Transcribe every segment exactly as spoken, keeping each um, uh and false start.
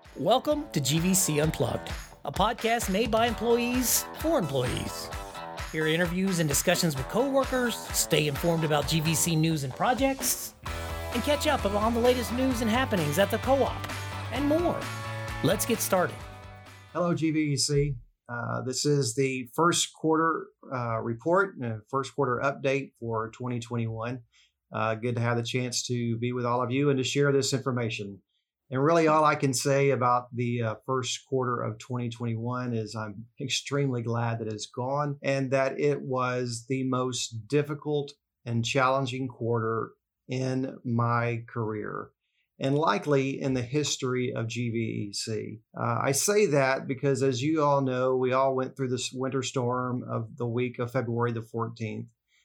Welcome to G V C Unplugged, a podcast made by employees for employees. Hear interviews and discussions with coworkers, stay informed about G V C news and projects, and catch up on the latest news and happenings at the co-op, and more. Let's get started. Hello, G V C. Uh, this is the first quarter uh, report and first quarter update for twenty twenty-one. Uh, good to have the chance to be with all of you and to share this information. And really all I can say about the uh, first quarter of twenty twenty-one is I'm extremely glad that it's gone and that it was the most difficult and challenging quarter in my career and likely in the history of G V E C. Uh, I say that because, as you all know, we all went through this winter storm of the week of February the fourteenth.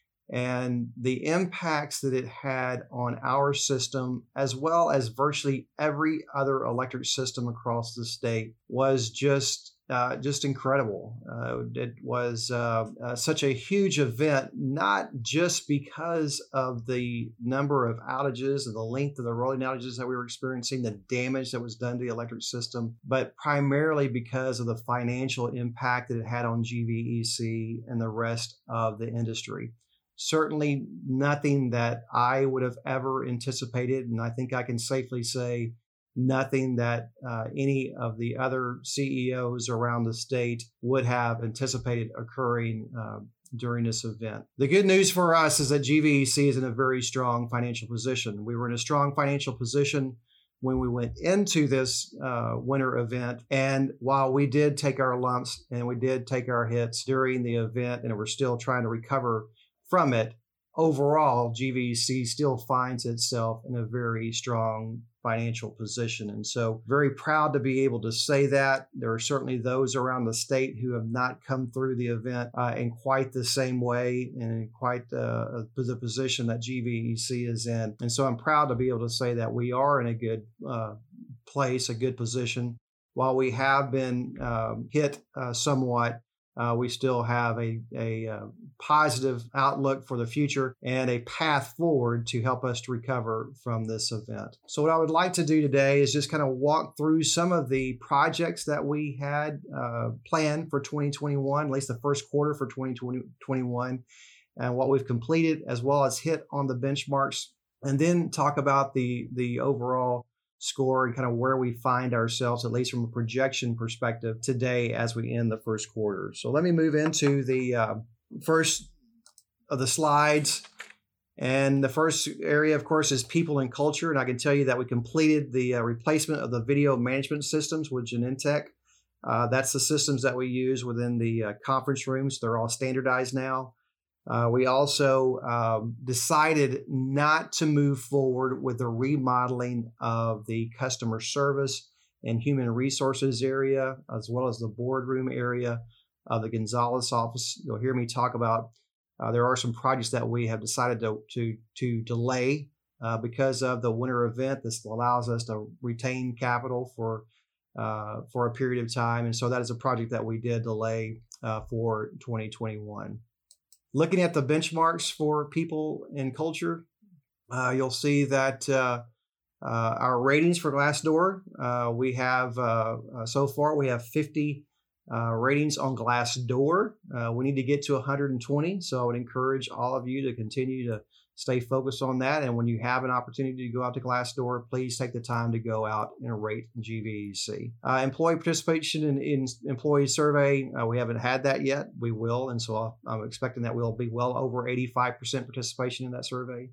And the impacts that it had on our system, as well as virtually every other electric system across the state, was just uh, just incredible. Uh, it was uh, uh, such a huge event, not just because of the number of outages and the length of the rolling outages that we were experiencing, the damage that was done to the electric system, but primarily because of the financial impact that it had on G V E C and the rest of the industry. Certainly nothing that I would have ever anticipated, and I think I can safely say nothing that uh, any of the other C E Os around the state would have anticipated occurring uh, during this event. The good news for us is that G V E C is in a very strong financial position. We were in a strong financial position when we went into this uh, winter event. And while we did take our lumps and we did take our hits during the event, and we're still trying to recover from it, overall, G V E C still finds itself in a very strong financial position. And so very proud to be able to say that. There are certainly those around the state who have not come through the event uh, in quite the same way and in quite uh, the position that G V E C is in. And so I'm proud to be able to say that we are in a good uh, place, a good position. While we have been um, hit uh, somewhat, Uh, we still have a, a, a positive outlook for the future and a path forward to help us to recover from this event. So what I would like to do today is just kind of walk through some of the projects that we had uh, planned for twenty twenty-one, at least the first quarter for twenty twenty-one, and what we've completed, as well as hit on the benchmarks, and then talk about the, the overall score and kind of where we find ourselves, at least from a projection perspective today as we end the first quarter. So let me move into the uh, first of the slides. And the first area, of course, is people and culture. And I can tell you that we completed the uh, replacement of the video management systems with Genentech. Uh, that's the systems that we use within the uh, conference rooms. They're all standardized now. Uh, we also um, decided not to move forward with the remodeling of the customer service and human resources area, as well as the boardroom area of the Gonzales office. You'll hear me talk about uh, there are some projects that we have decided to to, to delay uh, because of the winter event. This allows us to retain capital for uh, for a period of time, and so that is a project that we did delay uh, for twenty twenty-one. Looking at the benchmarks for people and culture, uh, you'll see that uh, uh, our ratings for Glassdoor, uh, we have, uh, uh, so far, we have fifty uh, ratings on Glassdoor. Uh, we need to get to one hundred twenty, so I would encourage all of you to continue to stay focused on that. And when you have an opportunity to go out to Glassdoor, please take the time to go out and rate G V E C. Uh, employee participation in, in employee survey, uh, we haven't had that yet. We will, and so I'll, I'm expecting that we'll be well over eighty-five percent participation in that survey.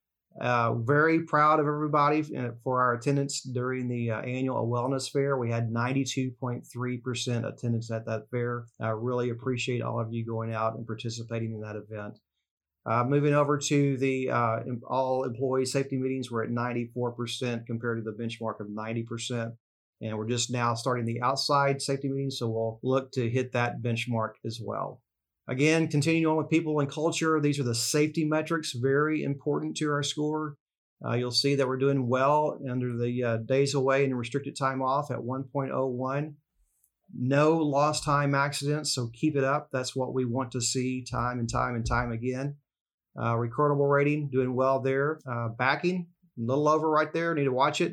Uh, very proud of everybody for our attendance during the uh, annual wellness fair. We had ninety-two point three percent attendance at that fair. I really appreciate all of you going out and participating in that event. Uh, moving over to the uh, all employee safety meetings, we're at ninety-four percent compared to the benchmark of ninety percent. And we're just now starting the outside safety meetings, so we'll look to hit that benchmark as well. Again, continuing on with people and culture, these are the safety metrics, very important to our score. Uh, you'll see that we're doing well under the uh, days away and restricted time off at one point oh one. No lost time accidents, so keep it up. That's what we want to see time and time and time again. Uh, recordable rating, doing well there. Uh, backing, a little over right there. Need to watch it.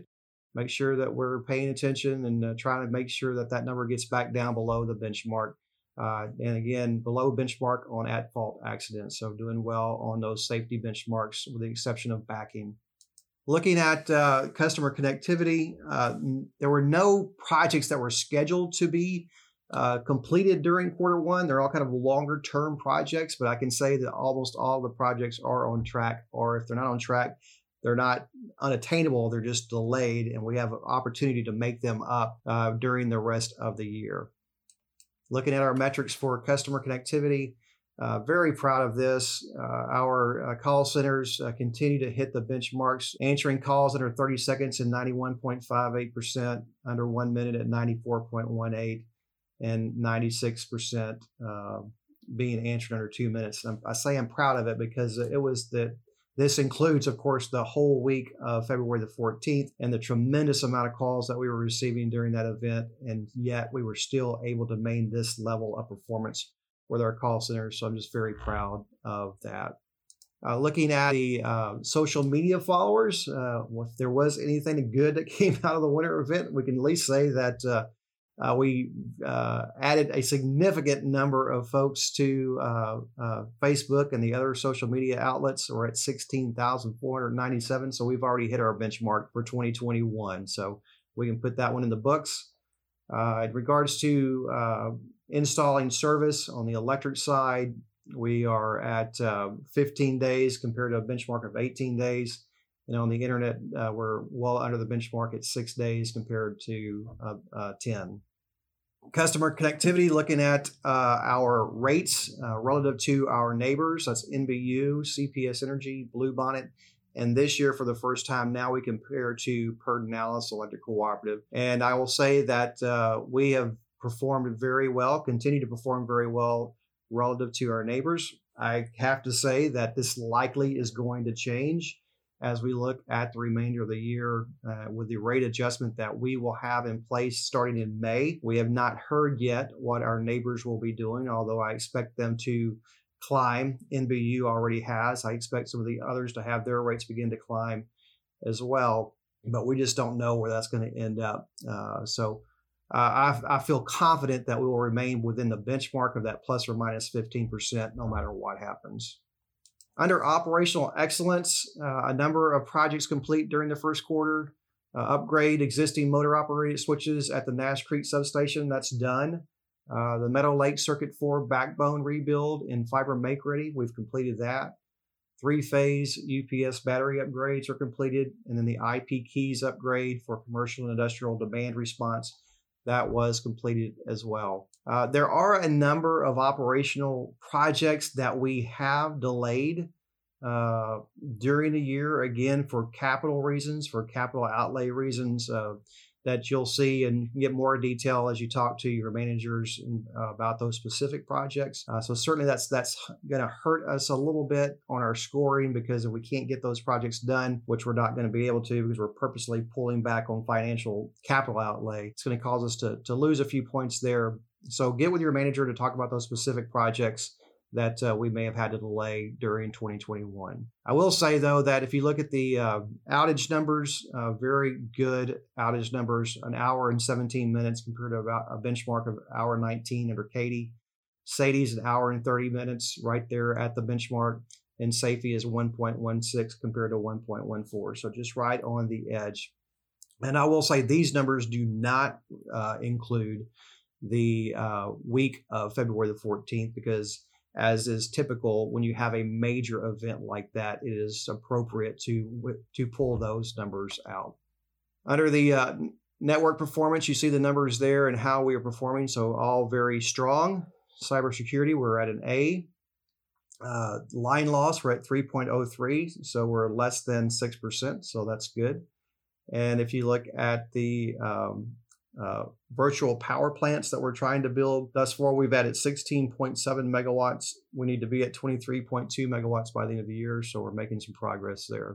make sure that we're paying attention and uh, trying to make sure that that number gets back down below the benchmark. Uh, and again, below benchmark on at-fault accidents. So doing well on those safety benchmarks with the exception of backing. Looking at uh, customer connectivity, uh, there were no projects that were scheduled to be uh, completed during quarter one. They're all kind of longer term projects, but I can say that almost all the projects are on track, or if they're not on track, they're not unattainable, they're just delayed, and we have an opportunity to make them up uh, during the rest of the year. Looking at our metrics for customer connectivity, uh, very proud of this. Uh, our uh, call centers uh, continue to hit the benchmarks, answering calls under thirty seconds in ninety-one point five eight percent, under one minute at ninety-four point one eight, and ninety-six percent uh, being answered under two minutes. And I say I'm proud of it because it was the This includes, of course, the whole week of February the fourteenth and the tremendous amount of calls that we were receiving during that event. And yet we were still able to maintain this level of performance with our call centers. So I'm just very proud of that. Uh, looking at the uh, social media followers, uh, if there was anything good that came out of the winter event, we can at least say that uh, Uh, we uh, added a significant number of folks to uh, uh, Facebook and the other social media outlets. We're at sixteen thousand four hundred ninety-seven. So we've already hit our benchmark for twenty twenty-one. So we can put that one in the books. Uh, in regards to uh, installing service on the electric side, we are at uh, fifteen days compared to a benchmark of eighteen days. And on the internet, uh, we're well under the benchmark at six days compared to uh, uh, ten. Customer connectivity, looking at uh, our rates uh, relative to our neighbors. That's N B U, C P S Energy, Bluebonnet. And this year, for the first time, now we compare to Pedernales Electric Cooperative. And I will say that uh, we have performed very well, continue to perform very well relative to our neighbors. I have to say that this likely is going to change as we look at the remainder of the year uh, with the rate adjustment that we will have in place starting in May. We have not heard yet what our neighbors will be doing, although I expect them to climb. N B U already has. I expect some of the others to have their rates begin to climb as well, but we just don't know where that's going to end up. Uh, so uh, I, I feel confident that we will remain within the benchmark of that plus or minus fifteen percent no matter what happens. Under operational excellence, uh, a number of projects complete during the first quarter. Uh, upgrade existing motor operated switches at the Nash Creek substation. That's done. Uh, the Meadow Lake Circuit four backbone rebuild in fiber make ready. We've completed that. Three-phase U P S battery upgrades are completed. And then the I P keys upgrade for commercial and industrial demand response, that was completed as well. Uh, there are a number of operational projects that we have delayed uh, during the year, again, for capital reasons, for capital outlay reasons uh, that you'll see and get more detail as you talk to your managers uh, about those specific projects. Uh, so certainly that's that's going to hurt us a little bit on our scoring, because if we can't get those projects done, which we're not going to be able to because we're purposely pulling back on financial capital outlay, it's going to cause us to, to lose a few points there. So get with your manager to talk about those specific projects that uh, we may have had to delay during twenty twenty-one. I will say, though, that if you look at the uh, outage numbers, uh, very good outage numbers, an hour and seventeen minutes compared to about a benchmark of hour nineteen under Katy. Sadie's an hour and thirty minutes right there at the benchmark, and Safety is one point one six compared to one point one four. So just right on the edge. And I will say these numbers do not uh, include the uh, week of February the fourteenth, because as is typical when you have a major event like that, it is appropriate to to pull those numbers out. Under the uh, network performance, you see the numbers there and how we are performing. So all very strong. Cybersecurity, we're at an A. Uh, line loss, we're at three point oh three, so we're less than six percent, so that's good. And if you look at the um, uh, virtual power plants that we're trying to build, thus far we've added sixteen point seven megawatts. We need to be at twenty-three point two megawatts by the end of the year, so we're making some progress there.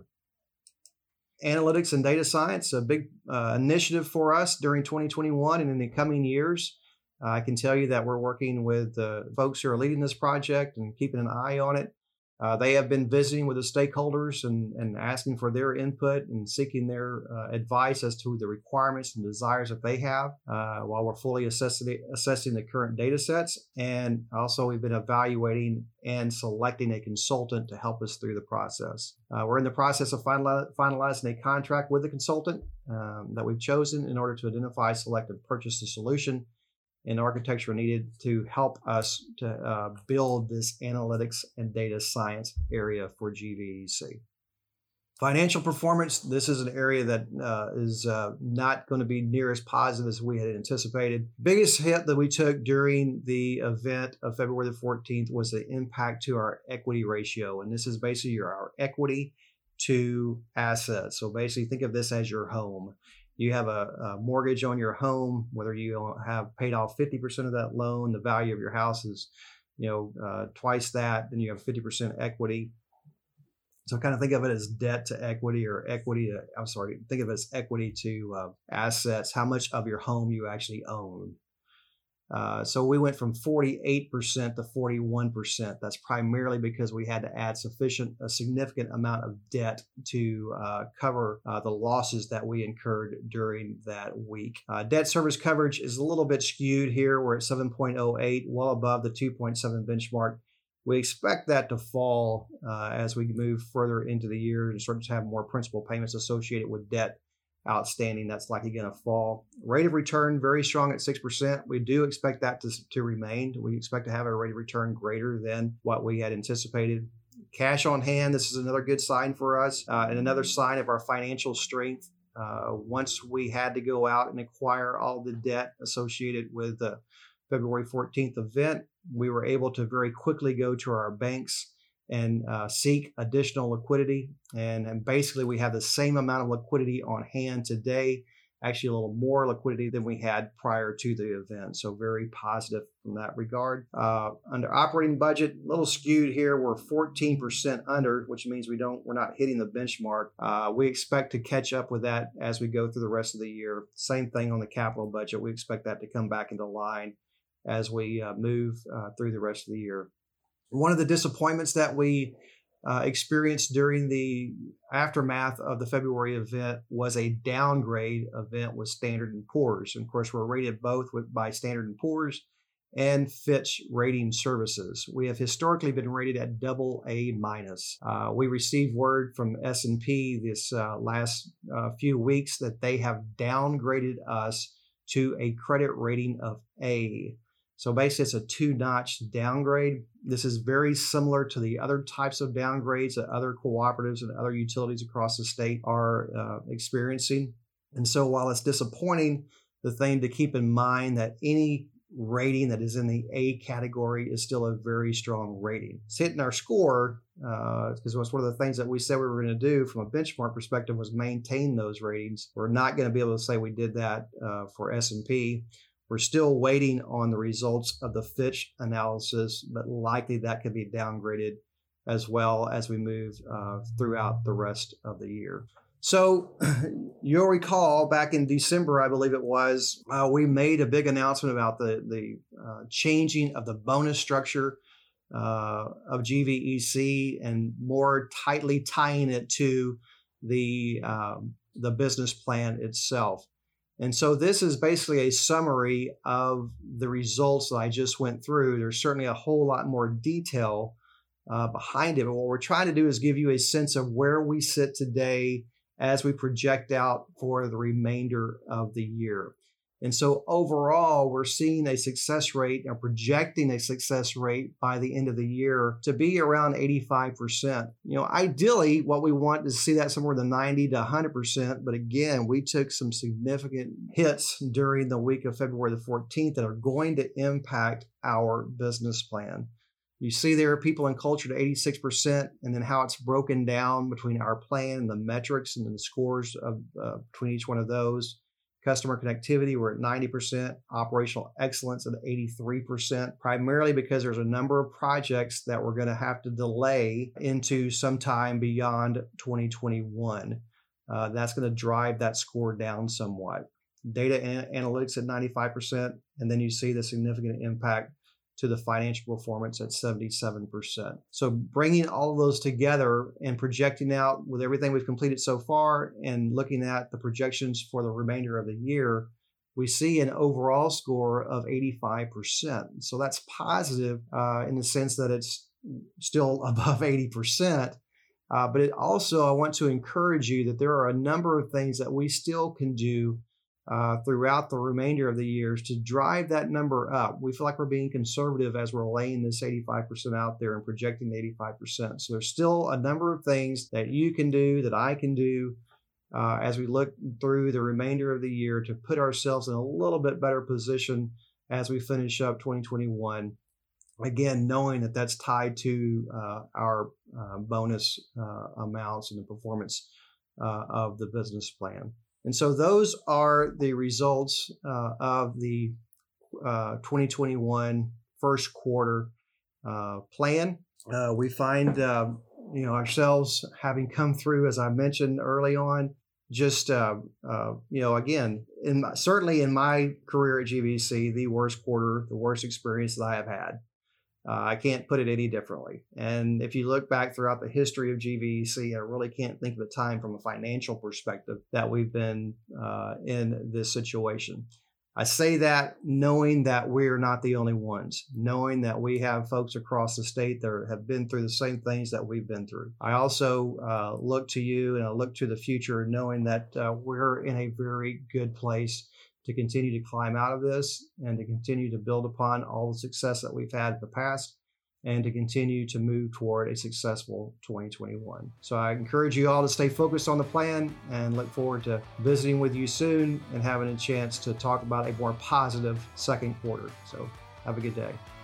Analytics and data science, a big uh, initiative for us during twenty twenty-one and in the coming years. Uh, I can tell you that we're working with the folks who are leading this project and keeping an eye on it. Uh, they have been visiting with the stakeholders and, and asking for their input and seeking their uh, advice as to the requirements and desires that they have uh, while we're fully assessing, assessing the current data sets. And also we've been evaluating and selecting a consultant to help us through the process. Uh, we're in the process of final, finalizing a contract with the consultant um, that we've chosen in order to identify, select, and purchase the solution and architecture needed to help us to uh, build this analytics and data science area for G V E C. Financial performance, this is an area that uh, is uh, not going to be near as positive as we had anticipated. Biggest hit that we took during the event of February the fourteenth was the impact to our equity ratio. And this is basically your, our equity to assets. So basically think of this as your home. You have a, a mortgage on your home, whether you have paid off fifty percent of that loan, the value of your house is, you know, uh, twice that, then you have fifty percent equity. So kind of think of it as debt to equity or equity to, I'm sorry, think of it as equity to uh, assets, how much of your home you actually own. Uh, so we went from forty-eight percent to forty-one percent. That's primarily because we had to add sufficient, a significant amount of debt to uh, cover uh, the losses that we incurred during that week. Uh, debt service coverage is a little bit skewed here. We're at seven point oh eight, well above the two point seven benchmark. We expect that to fall uh, as we move further into the year and start to have more principal payments associated with debt outstanding. That's likely going to fall. Rate of return very strong at six percent. We do expect that to, to remain. We expect to have a rate of return greater than what we had anticipated. Cash on hand, this is another good sign for us uh, and another sign of our financial strength. Uh, once we had to go out and acquire all the debt associated with the February fourteenth event, we were able to very quickly go to our banks and uh, seek additional liquidity. And, and basically we have the same amount of liquidity on hand today, actually a little more liquidity than we had prior to the event. So very positive from that regard. Uh, under operating budget, a little skewed here. We're fourteen percent under, which means we don't, we're not hitting the benchmark. Uh, we expect to catch up with that as we go through the rest of the year. Same thing on the capital budget. We expect that to come back into line as we uh, move uh, through the rest of the year. One of the disappointments that we uh, experienced during the aftermath of the February event was a downgrade event with Standard and Poor's. And of course, we're rated both with, by Standard and Poor's and Fitch Rating Services. We have historically been rated at double A minus. Uh, we received word from S and P this uh, last uh, few weeks that they have downgraded us to a credit rating of A. So basically, it's a two-notch downgrade. This is very similar to the other types of downgrades that other cooperatives and other utilities across the state are uh, experiencing. And so while it's disappointing, the thing to keep in mind that any rating that is in the A category is still a very strong rating. It's hitting our score because uh, it's one of the things that we said we were going to do from a benchmark perspective was maintain those ratings. We're not going to be able to say we did that uh, for S and P. We're still waiting on the results of the Fitch analysis, but likely that could be downgraded as well as we move uh, throughout the rest of the year. So you'll recall back in December, I believe it was, uh, we made a big announcement about the, the uh, changing of the bonus structure uh, of G V E C and more tightly tying it to the, um, the business plan itself. And so this is basically a summary of the results that I just went through. There's certainly a whole lot more detail uh, behind it. But what we're trying to do is give you a sense of where we sit today as we project out for the remainder of the year. And so overall, we're seeing a success rate and projecting a success rate by the end of the year to be around eighty-five percent. You know, ideally, what we want is to see that somewhere in the ninety to one hundred percent. But again, we took some significant hits during the week of February the fourteenth that are going to impact our business plan. You see there people and culture to eighty-six percent, and then how it's broken down between our plan and the metrics and then the scores of uh, between each one of those. Customer connectivity, we're at ninety percent. Operational excellence at eighty-three percent, primarily because there's a number of projects that we're going to have to delay into sometime beyond twenty twenty-one. Uh, that's going to drive that score down somewhat. Data an- analytics at ninety-five percent, and then you see the significant impact to the financial performance at seventy-seven percent. So bringing all of those together and projecting out with everything we've completed so far and looking at the projections for the remainder of the year, we see an overall score of eighty-five percent. So that's positive uh, in the sense that it's still above eighty percent. Uh, but it also, I want to encourage you that there are a number of things that we still can do uh, throughout the remainder of the years to drive that number up. We feel like we're being conservative as we're laying this eighty-five percent out there and projecting the eighty-five percent. So there's still a number of things that you can do, that I can do, Uh, as we look through the remainder of the year to put ourselves in a little bit better position as we finish up twenty twenty-one. Again, knowing that that's tied to uh, our uh, bonus uh, amounts and the performance uh, of the business plan. And so those are the results uh, of the uh, twenty twenty-one first quarter uh, plan. Uh, we find uh, you know ourselves having come through, as I mentioned early on, just, uh, uh, you know, again, in my, certainly in my career at G V C, the worst quarter, the worst experience that I have had. Uh, I can't put it any differently. And if you look back throughout the history of G V C, I really can't think of a time from a financial perspective that we've been uh, in this situation. I say that knowing that we're not the only ones, knowing that we have folks across the state that have been through the same things that we've been through. I also uh, look to you and I look to the future knowing that uh, we're in a very good place to continue to climb out of this and to continue to build upon all the success that we've had in the past and to continue to move toward a successful twenty twenty-one. So I encourage you all to stay focused on the plan and look forward to visiting with you soon and having a chance to talk about a more positive second quarter. So have a good day.